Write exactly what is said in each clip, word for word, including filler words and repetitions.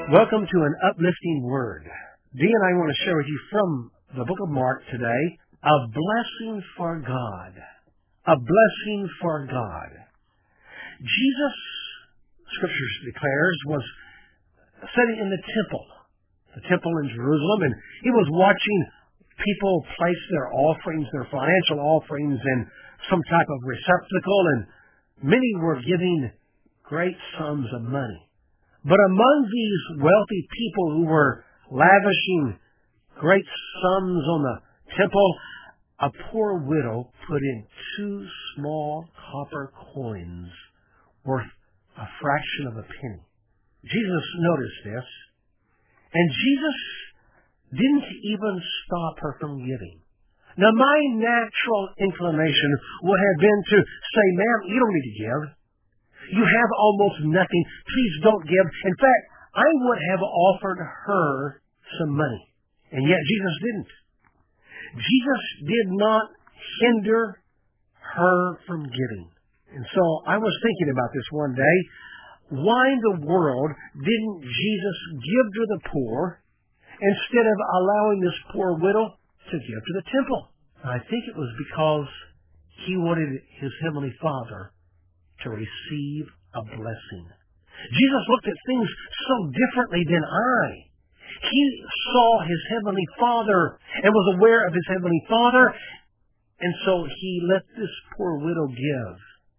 Welcome to an uplifting word. Dee and I want to share with you from the book of Mark today, a blessing for God. A blessing for God. Jesus, Scripture declares, was sitting in the temple, the temple in Jerusalem, and he was watching people place their offerings, their financial offerings, in some type of receptacle, and many were giving great sums of money. But among these wealthy people who were lavishing great sums on the temple, a poor widow put in two small copper coins worth a fraction of a penny. Jesus noticed this, and Jesus didn't even stop her from giving. Now, my natural inclination would have been to say, "Ma'am, you don't need to give. You have almost nothing. Please don't give." In fact, I would have offered her some money. And yet Jesus didn't. Jesus did not hinder her from giving. And so I was thinking about this one day. Why in the world didn't Jesus give to the poor instead of allowing this poor widow to give to the temple? And I think it was because he wanted his heavenly Father to receive a blessing. Jesus looked at things so differently than I. He saw his heavenly Father and was aware of his heavenly Father, and so he let this poor widow give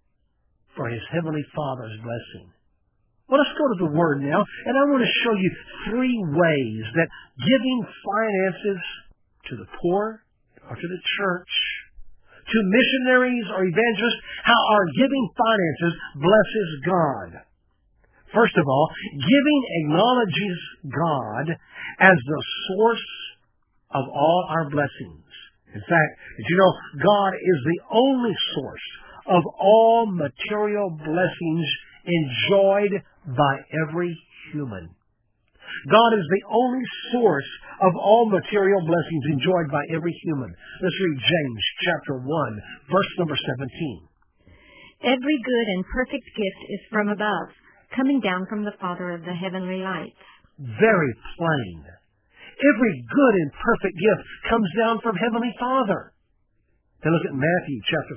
for his heavenly Father's blessing. Well, let's go to the Word now, and I want to show you three ways that giving finances to the poor or to the church, to missionaries or evangelists, how our giving finances blesses God. First of all, giving acknowledges God as the source of all our blessings. In fact, did you know God is the only source of all material blessings enjoyed by every human? God is the only source of all material blessings enjoyed by every human. Let's read James chapter one, verse number seventeen. Every good and perfect gift is from above, coming down from the Father of the heavenly lights. Very plain. Every good and perfect gift comes down from Heavenly Father. Then look at Matthew chapter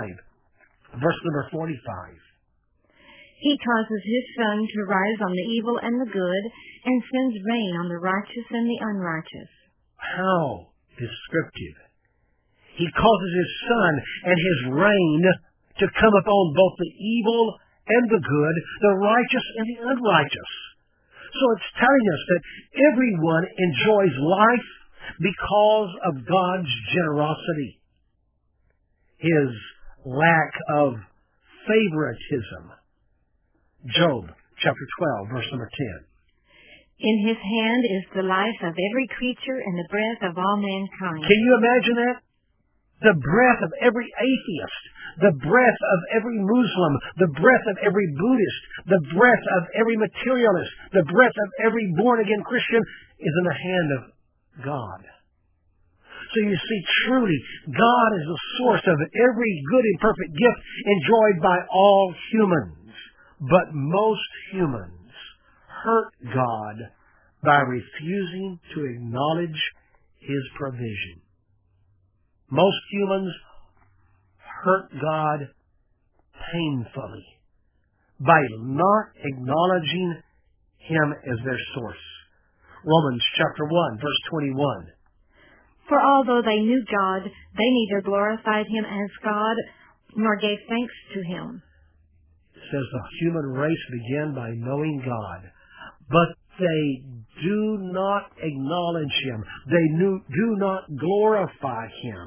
five, verse number forty-five. He causes his sun to rise on the evil and the good, and sends rain on the righteous and the unrighteous. How descriptive. He causes his sun and his rain to come upon both the evil and the good, the righteous and the unrighteous. So it's telling us that everyone enjoys life because of God's generosity, his lack of favoritism. Job chapter twelve, verse number ten. In his hand is the life of every creature and the breath of all mankind. Can you imagine that? The breath of every atheist, the breath of every Muslim, the breath of every Buddhist, the breath of every materialist, the breath of every born-again Christian is in the hand of God. So you see, truly, God is the source of every good and perfect gift enjoyed by all humans. But most humans hurt God by refusing to acknowledge his provision. Most humans hurt God painfully by not acknowledging him as their source. Romans chapter one, verse twenty-one. For although they knew God, they neither glorified him as God nor gave thanks to him. It says the human race began by knowing God, but they do not acknowledge him. They do not glorify him.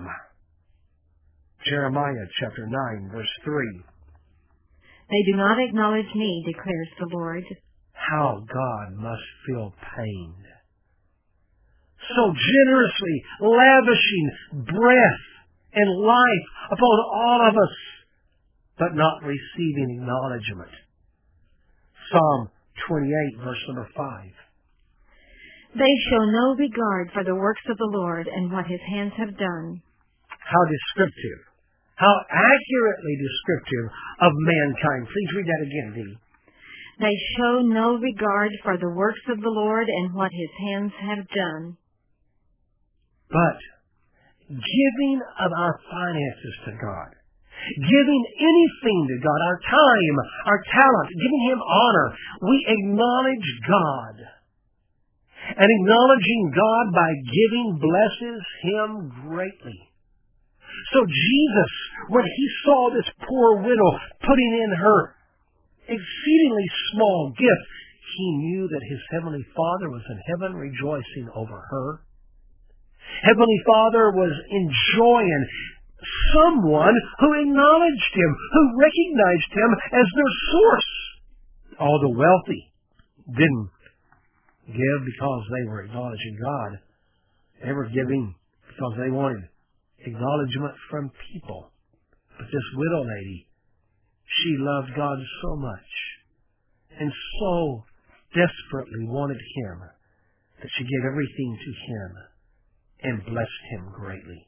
Jeremiah chapter nine, verse three. They do not acknowledge me, declares the Lord. How God must feel pain. So generously lavishing breath and life upon all of us, but not receiving acknowledgement. Psalm twenty-eight, verse number five. They show no regard for the works of the Lord and what his hands have done. How descriptive. How accurately descriptive of mankind. Please read that again, Dee. They show no regard for the works of the Lord and what his hands have done. But giving of our finances to God, giving anything to God, our time, our talent, giving him honor, we acknowledge God. And acknowledging God by giving blesses him greatly. So Jesus, when he saw this poor widow putting in her exceedingly small gift, he knew that his heavenly Father was in heaven rejoicing over her. Heavenly Father was enjoying someone who acknowledged him, who recognized him as their source. All the wealthy didn't give because they were acknowledging God. They were giving because they wanted acknowledgement from people. But this widow lady, she loved God so much and so desperately wanted him that she gave everything to him and blessed him greatly.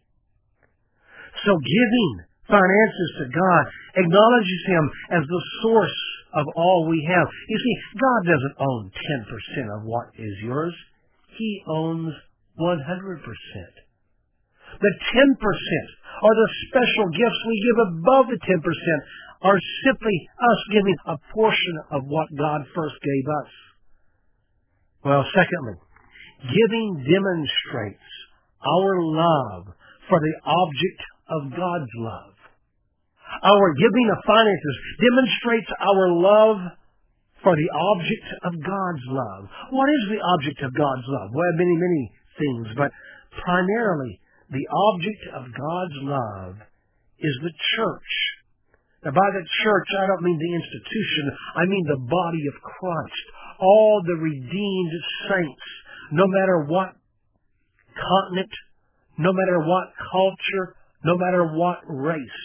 So giving finances to God acknowledges him as the source of all we have. You see, God doesn't own ten percent of what is yours. He owns one hundred percent. The ten percent, or the special gifts we give above the ten percent, are simply us giving a portion of what God first gave us. Well, secondly, giving demonstrates our love for the object of God's love. Our giving of finances demonstrates our love for the object of God's love. What is the object of God's love? Well, many, many things, but primarily the object of God's love is the church. Now, by the church, I don't mean the institution. I mean the body of Christ. All the redeemed saints, no matter what continent, no matter what culture, no matter what race.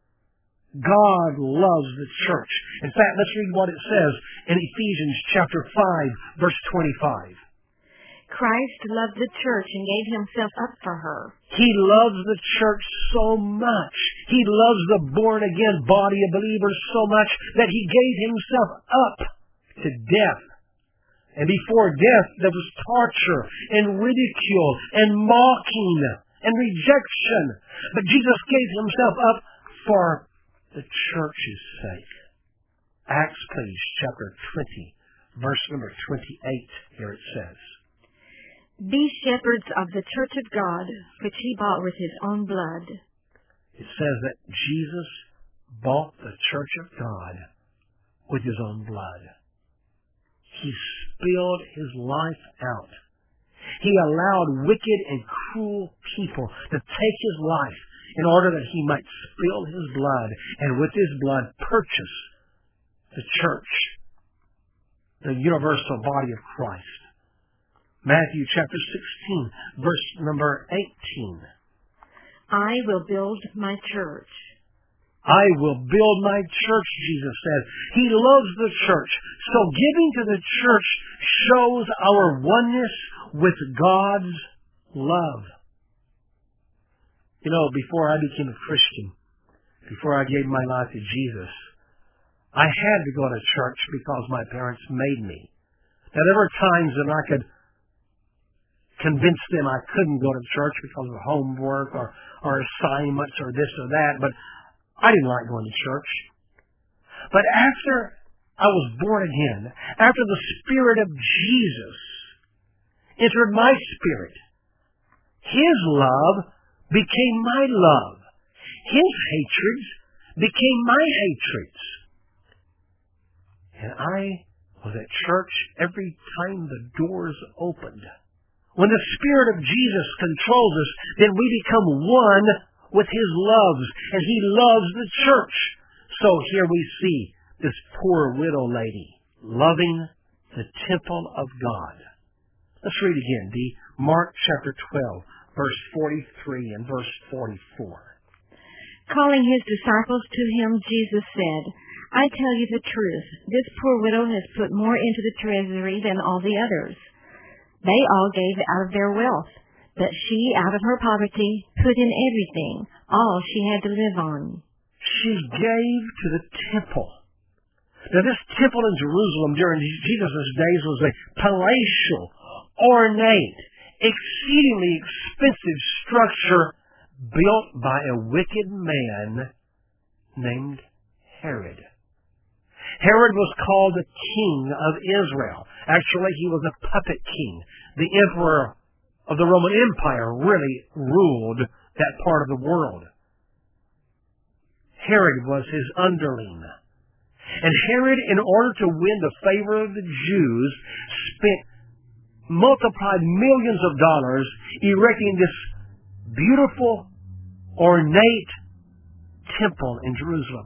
God loves the church. In fact, let's read what it says in Ephesians chapter five, verse twenty-five. Christ loved the church and gave himself up for her. He loves the church so much. He loves the born-again body of believers so much that he gave himself up to death. And before death, there was torture and ridicule and mocking and rejection. But Jesus gave himself up for the church's sake. Acts, please, chapter twenty, verse number twenty-eight. Here it says, "Be shepherds of the church of God, which he bought with his own blood." It says that Jesus bought the church of God with his own blood. He spilled his life out. He allowed wicked and cruel people to take his life in order that he might spill his blood and with his blood purchase the church, the universal body of Christ. Matthew chapter sixteen, verse number eighteen. "I will build my church." I will build my church, Jesus says. He loves the church. So giving to the church shows our oneness with God's love. You know, before I became a Christian, before I gave my life to Jesus, I had to go to church because my parents made me. Now, there were times when I could convince them I couldn't go to church because of homework or, or assignments or this or that, but I didn't like going to church. But after I was born again, after the Spirit of Jesus entered my spirit, his love became my love. His hatreds became my hatreds. And I was at church every time the doors opened. When the Spirit of Jesus controls us, then we become one with his loves, and he loves the church. So here we see this poor widow lady loving the temple of God. Let's read again, Dee. Mark chapter twelve, verse forty-three and verse forty-four. Calling his disciples to him, Jesus said, "I tell you the truth, this poor widow has put more into the treasury than all the others. They all gave out of their wealth, but she, out of her poverty, put in everything, all she had to live on." She gave to the temple. Now, this temple in Jerusalem during Jesus' days was a palatial, ornate, exceedingly expensive structure built by a wicked man named Herod. Herod was called the king of Israel. Actually, he was a puppet king. The emperor of the Roman Empire really ruled that part of the world. Herod was his underling. And Herod, in order to win the favor of the Jews, spent multiplied millions of dollars erecting this beautiful, ornate temple in Jerusalem.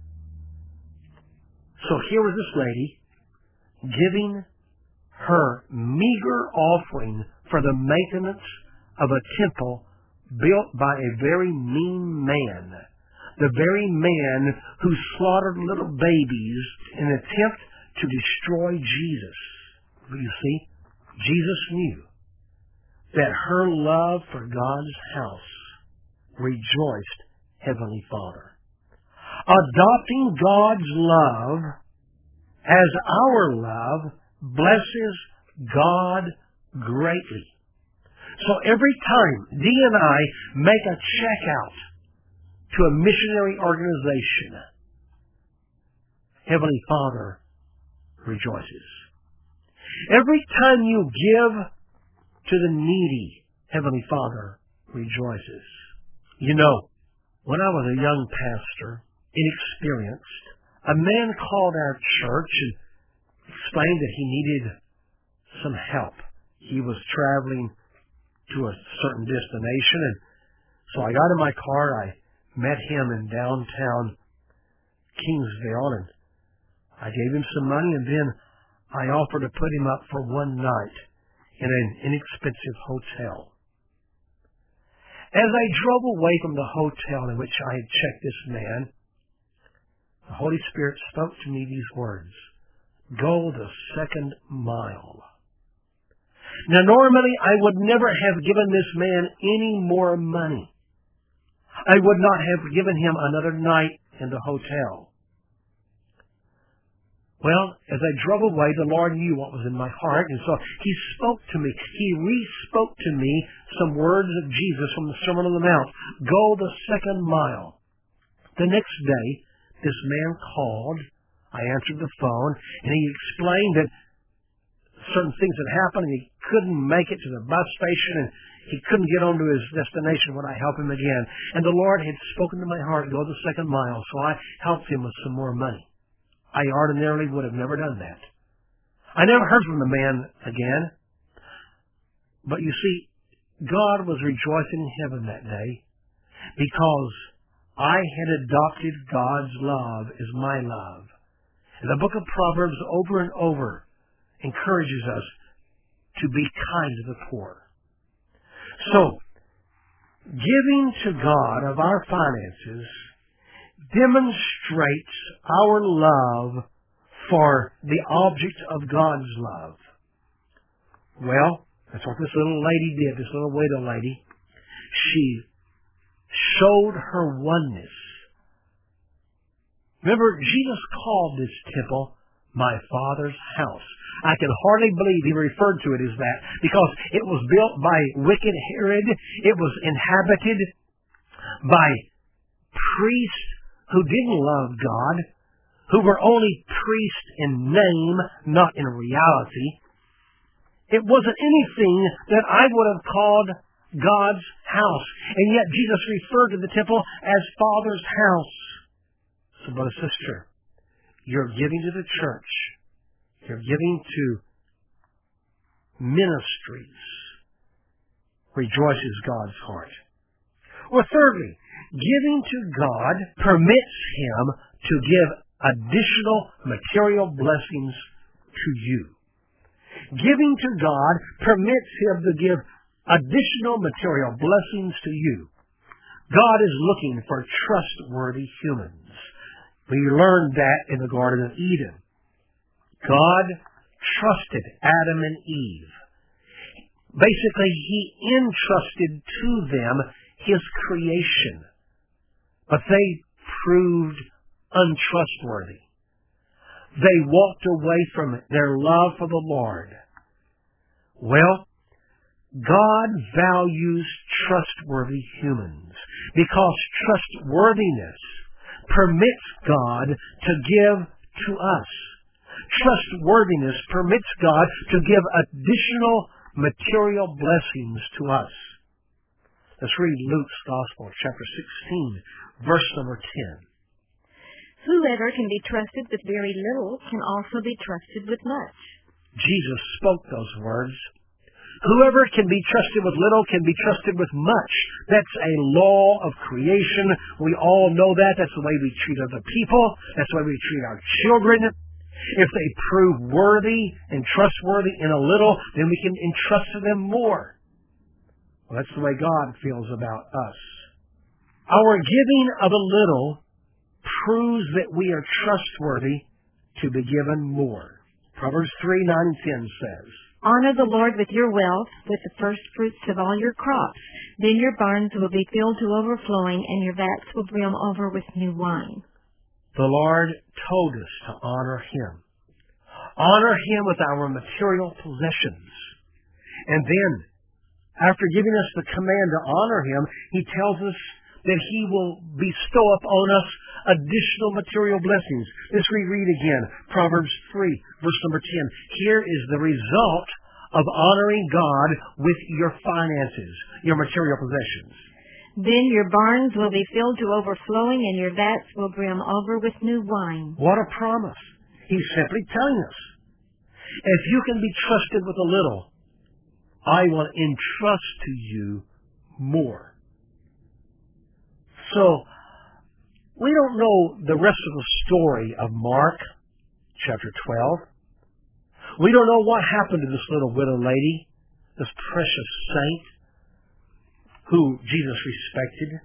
So here was this lady giving her meager offering for the maintenance of a temple built by a very mean man. The very man who slaughtered little babies in an attempt to destroy Jesus. You see, Jesus knew that her love for God's house rejoiced Heavenly Father. Adopting God's love as our love blesses God greatly. So every time Dee and I make a check out to a missionary organization, Heavenly Father rejoices. Every time you give to the needy, Heavenly Father rejoices. You know, when I was a young pastor, inexperienced, a man called our church and explained that he needed some help. He was traveling to a certain destination, and so I got in my car. I met him in downtown Kingsville, and I gave him some money, and then I offered to put him up for one night in an inexpensive hotel. As I drove away from the hotel in which I had checked this man, the Holy Spirit spoke to me these words: go the second mile. Now, normally I would never have given this man any more money. I would not have given him another night in the hotel. Well, as I drove away, the Lord knew what was in my heart, and so He spoke to me. He re-spoke to me some words of Jesus from the Sermon on the Mount. Go the second mile. The next day, this man called. I answered the phone, and he explained that certain things had happened, and he couldn't make it to the bus station, and he couldn't get on to his destination. Would I help him again? And the Lord had spoken to my heart, go the second mile, so I helped him with some more money. I ordinarily would have never done that. I never heard from the man again. But you see, God was rejoicing in heaven that day because I had adopted God's love as my love. And the book of Proverbs over and over encourages us to be kind to the poor. So, giving to God of our finances demonstrates our love for the object of God's love. Well, that's what this little lady did, this little widow lady. She showed her oneness. Remember, Jesus called this temple my Father's house. I can hardly believe He referred to it as that, because it was built by wicked Herod. It was inhabited by priests who didn't love God, who were only priests in name, not in reality. It wasn't anything that I would have called God's house. And yet Jesus referred to the temple as Father's house. So, brother, sister, you're giving to the church. You're giving to ministries. Rejoices God's heart. Well, thirdly, giving to God permits Him to give additional material blessings to you. Giving to God permits Him to give additional material blessings to you. God is looking for trustworthy humans. We learned that in the Garden of Eden. God trusted Adam and Eve. Basically, He entrusted to them His creation. But they proved untrustworthy. They walked away from it, their love for the Lord. Well, God values trustworthy humans because trustworthiness permits God to give to us. Trustworthiness permits God to give additional material blessings to us. Let's read Luke's Gospel, chapter sixteen, verse number ten. Whoever can be trusted with very little can also be trusted with much. Jesus spoke those words. Whoever can be trusted with little can be trusted with much. That's a law of creation. We all know that. That's the way we treat other people. That's the way we treat our children. If they prove worthy and trustworthy in a little, then we can entrust to them more. Well, that's the way God feels about us. Our giving of a little proves that we are trustworthy to be given more. Proverbs three, nine, and ten says, Honor the Lord with your wealth, with the first fruits of all your crops. Then your barns will be filled to overflowing, and your vats will brim over with new wine. The Lord told us to honor Him. Honor Him with our material possessions. And then, after giving us the command to honor Him, He tells us that He will bestow upon us additional material blessings. Let's reread again. Proverbs three, verse number ten. Here is the result of honoring God with your finances, your material possessions. Then your barns will be filled to overflowing, and your vats will brim over with new wine. What a promise. He's simply telling us, if you can be trusted with a little, I will entrust to you more. So, we don't know the rest of the story of Mark, chapter twelve. We don't know what happened to this little widow lady, this precious saint, who Jesus respected.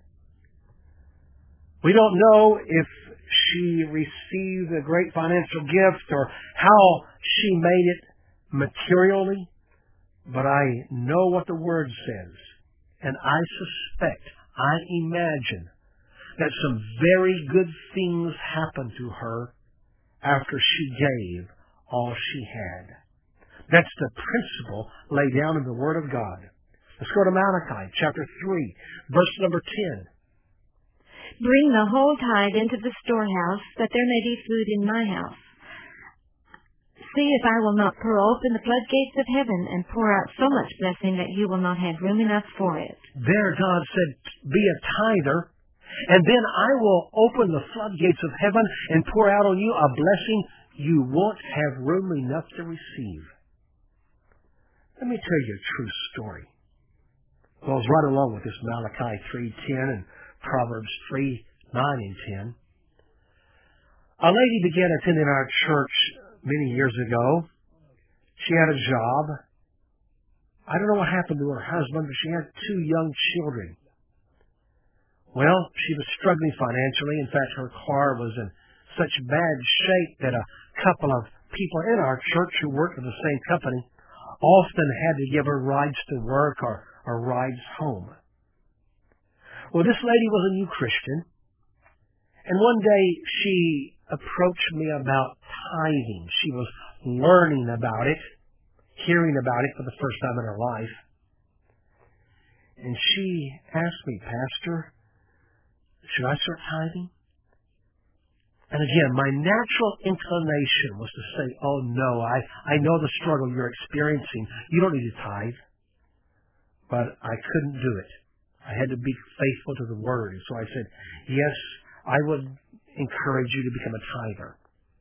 We don't know if she received a great financial gift or how she made it materially, but I know what the Word says, and I suspect, I imagine, that some very good things happened to her after she gave all she had. That's the principle laid down in the Word of God. Let's go to Malachi, chapter three, verse number ten. Bring the whole tithe into the storehouse, that there may be food in my house. See if I will not throw open the floodgates of heaven and pour out so much blessing that you will not have room enough for it. There God said, be a tither, and then I will open the floodgates of heaven and pour out on you a blessing you won't have room enough to receive. Let me tell you a true story. Well, it's right along with this Malachi three ten and Proverbs three, nine, and ten. A lady began attending our church many years ago. She had a job. I don't know what happened to her husband, but she had two young children. Well, she was struggling financially. In fact, her car was in such bad shape that a couple of people in our church who worked for the same company often had to give her rides to work or, or rides home. Well, this lady was a new Christian, and one day she approached me about tithing. She was learning about it, hearing about it for the first time in her life. And she asked me, Pastor, should I start tithing? And again, my natural inclination was to say, oh no, I, I know the struggle you're experiencing. You don't need to tithe. But I couldn't do it. I had to be faithful to the Word. So I said, yes, I would encourage you to become a tither.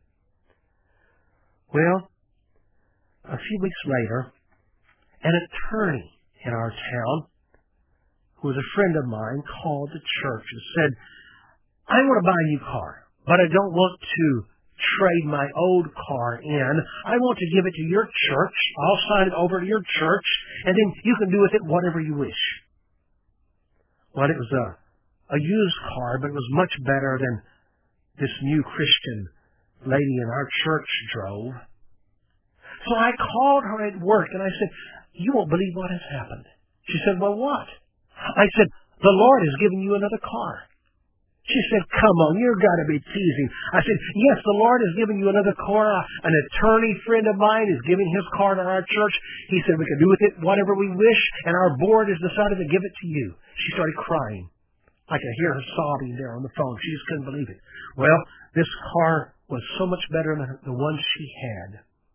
Well, a few weeks later, an attorney in our town, who was a friend of mine, called the church and said, I want to buy a new car, but I don't want to trade my old car in. I want to give it to your church. I'll sign it over to your church, and then you can do with it whatever you wish. Well, it was a, a used car, but it was much better than this new Christian lady in our church drove. So I called her at work, and I said, you won't believe what has happened. She said, well, what? I said, the Lord has given you another car. She said, come on, you've got to be teasing. I said, yes, the Lord has given you another car. An attorney friend of mine is giving his car to our church. He said we can do with it whatever we wish, and our board has decided to give it to you. She started crying. I could hear her sobbing there on the phone. She just couldn't believe it. Well, this car was so much better than the one she had.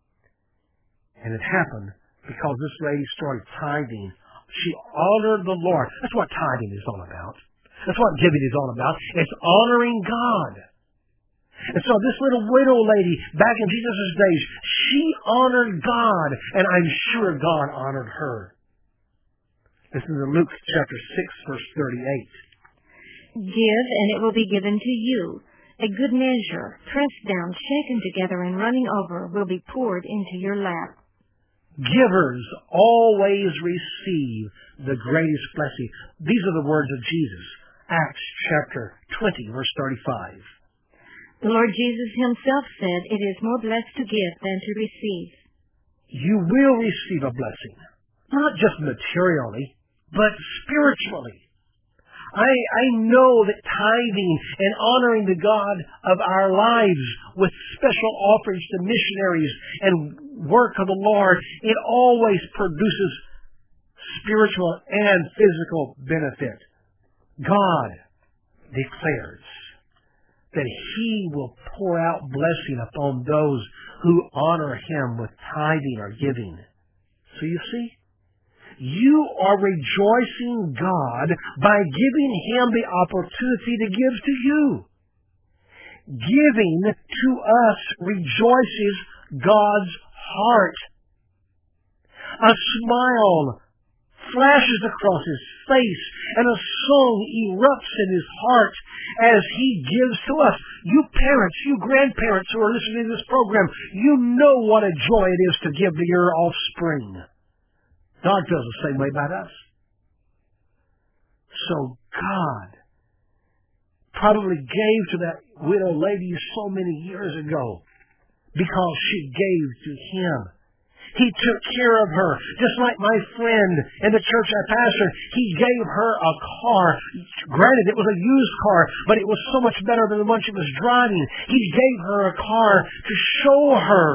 And it happened because this lady started tithing. She honored the Lord. That's what tithing is all about. That's what giving is all about. It's honoring God. And so this little widow lady, back in Jesus' days, she honored God, and I'm sure God honored her. Listen to Luke chapter six, verse thirty-eight. Give, and it will be given to you. A good measure, pressed down, shaken together, and running over, will be poured into your lap. Givers always receive the greatest blessing. These are the words of Jesus. Acts chapter twenty, verse thirty-five. The Lord Jesus himself said, it is more blessed to give than to receive. You will receive a blessing, not just materially, but spiritually. I, I know that tithing and honoring the God of our lives with special offerings to missionaries and work of the Lord, it always produces spiritual and physical benefit. God declares that He will pour out blessing upon those who honor Him with tithing or giving. So you see, you are rejoicing God by giving Him the opportunity to give to you. Giving to us rejoices God's heart. A smile flashes across His face, and a song erupts in His heart as He gives to us. You parents, you grandparents who are listening to this program, you know what a joy it is to give to your offspring. God feels the same way about us. So God probably gave to that widow lady so many years ago because she gave to Him. He took care of her. Just like my friend in the church I pastor, he gave her a car. Granted, it was a used car, but it was so much better than the one she was driving. He gave her a car to show her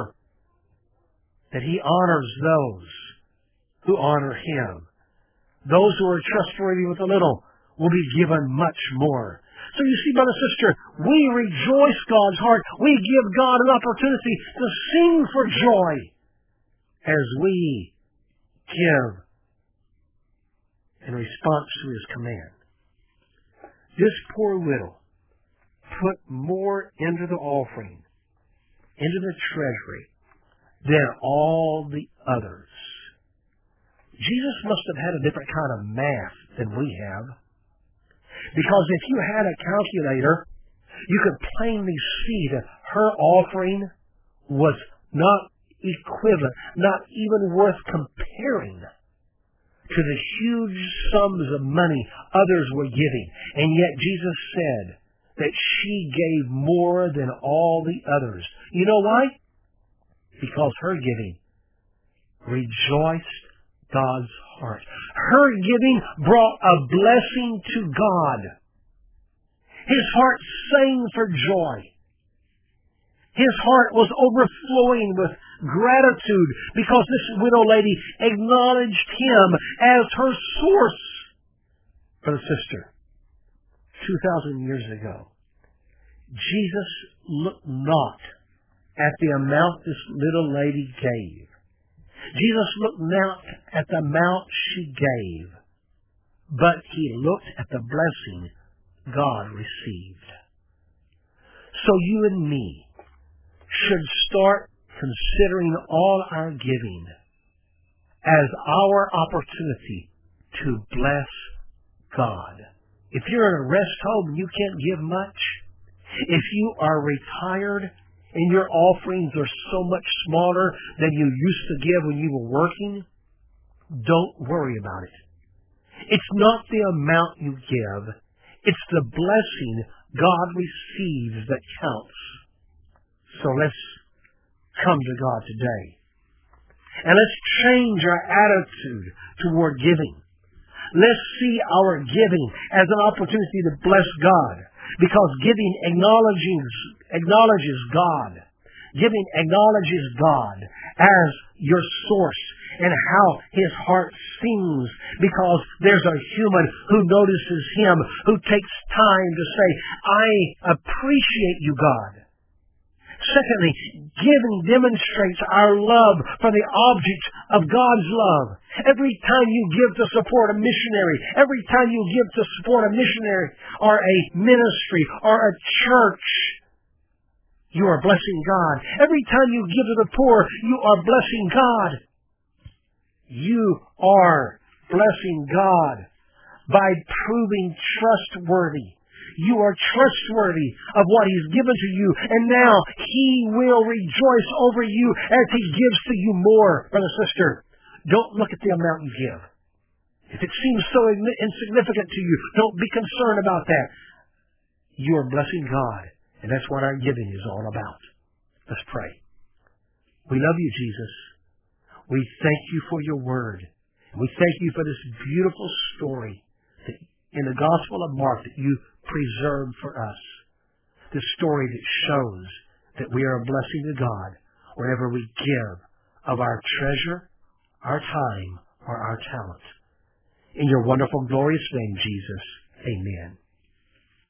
that He honors those who honor Him. Those who are trustworthy with a little will be given much more. So you see, brother, sister, we rejoice God's heart. We give God an opportunity to sing for joy as we give in response to His command. This poor widow put more into the offering, into the treasury, than all the others. Jesus must have had a different kind of math than we have. Because if you had a calculator, you could plainly see that her offering was not equivalent, not even worth comparing to the huge sums of money others were giving. And yet Jesus said that she gave more than all the others. You know why? Because her giving rejoiced God's heart. Her giving brought a blessing to God. His heart sang for joy. His heart was overflowing with gratitude because this widow lady acknowledged Him as her source. Brother, sister, two thousand years ago, Jesus looked not at the amount this little lady gave. Jesus looked not at the amount she gave, but He looked at the blessing God received. So you and me should start considering all our giving as our opportunity to bless God. If you're in a rest home and you can't give much, if you are retired and your offerings are so much smaller than you used to give when you were working, don't worry about it. It's not the amount you give. It's the blessing God receives that counts. So let's come to God today. And let's change our attitude toward giving. Let's see our giving as an opportunity to bless God. Because giving acknowledges, acknowledges God. Giving acknowledges God as your source and how his heart sings, because there's a human who notices him, who takes time to say, I appreciate you, God. Secondly, giving demonstrates our love for the object of God's love. Every time you give to support a missionary, every time you give to support a missionary or a ministry or a church, you are blessing God. Every time you give to the poor, you are blessing God. You are blessing God by proving trustworthy. You are trustworthy of what he's given to you, and now he will rejoice over you as he gives to you more, brother, sister. Don't look at the amount you give. If it seems so insignificant to you, don't be concerned about that. You are blessing God, and that's what our giving is all about. Let's pray. We love you, Jesus. We thank you for your word. We thank you for this beautiful story that in the Gospel of Mark that you preserved for us. This story that shows that we are a blessing to God whenever we give of our treasure, our time, or our talent. In your wonderful, glorious name, Jesus, amen.